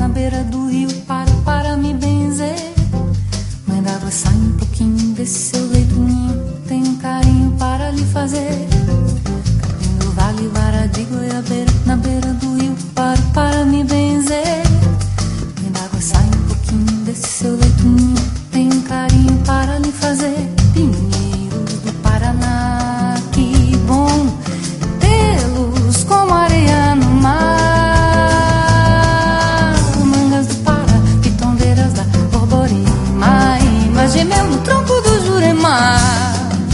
na beira do rio, paro para me benzer. Mãe d'água, sai um pouquinho desse seu leito ninho, tem um carinho para lhe fazer. Capim do vale, vara de goiabeira, na beira do rio, paro para me benzer. Mãe d'água, sai um pouquinho desse seu leito ninho, tem um carinho para lhe fazer. Pinheiros do Paraná, que bom tê-los como areia no mar. Mangas do Pará, pitondeiras da Borborema, mas gemeu no tronco do Jurema.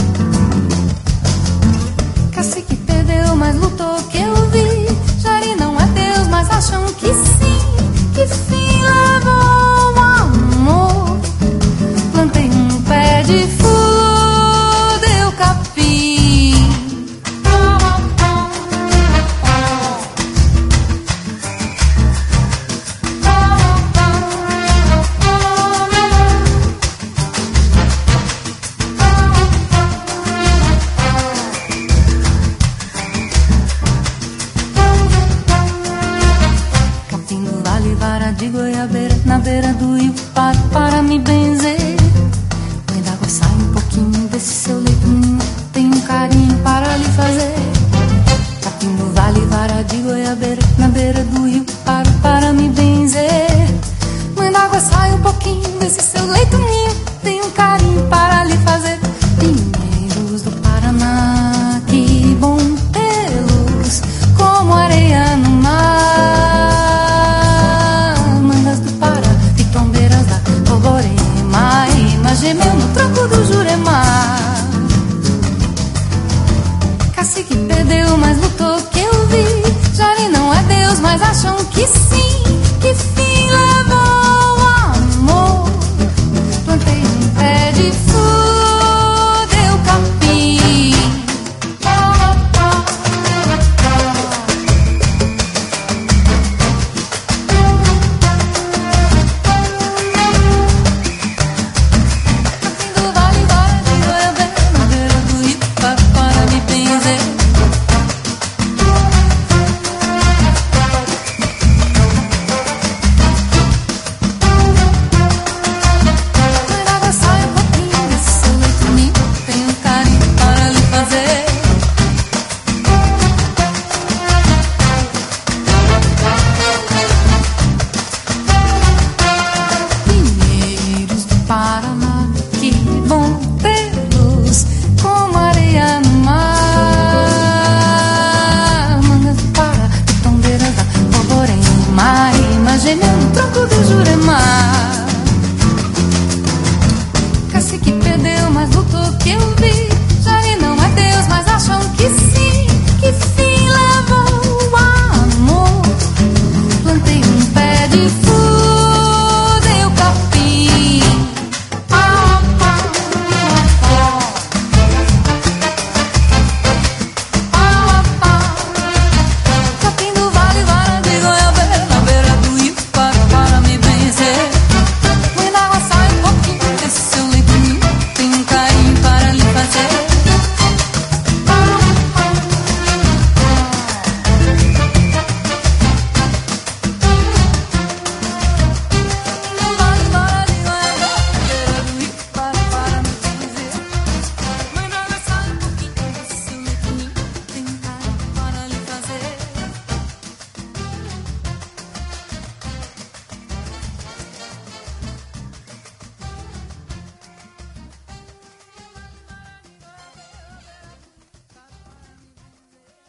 Cacique perdeu, mas lutou, que eu vi. Jari não é Deus, mas acham que sim. Que fim levou o amor? Plantei um pé de flor, deu capim. Capim do vale, vara de goiabeira, na beira do rio, paro para me benzer. Mãe d'água, sai um pouquinho desse seu leito ninho, tem um carinho para lhe fazer. Capim do vale, vara de goiabeira, na beira do rio, paro para me benzer. Mãe d'água, sai um pouquinho desse seu leito ninho, tem um carinho para lhe fazer. Pinheiros do Paraná, que bom tê-los como areia no mar. Mangas do Pará, pitondeiras da Borborema, mas gemeu no tronco do Jurema. Cacique perdeu, mas lutou, que eu vi. Jari não é Deus, mas acham que sim. Que fim levou o amor? Plantei um pé de flor, deu capim. Capim do vale, vara de goiabeira, na beira do rio, paro para me benzer. Mãe d'água, sai um pouquinho desse seu leito ninho, tem um carinho para lhe fazer. Pinheiros do Paraná, que bom tê-los como areia no mar. Mangas do Pará, pitondeiras da Borborema, mas gemeu no tronco do Jurema.